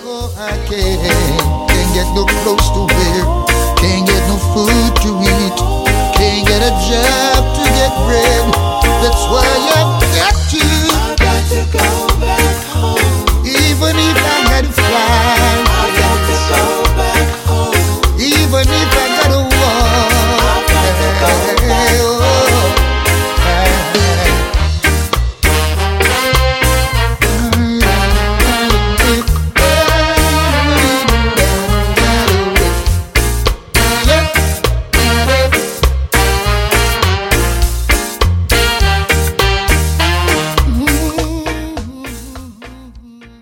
Oh, I can't get no clothes to wear, can't get no food to eat, can't get a job to get bread. That's why I'm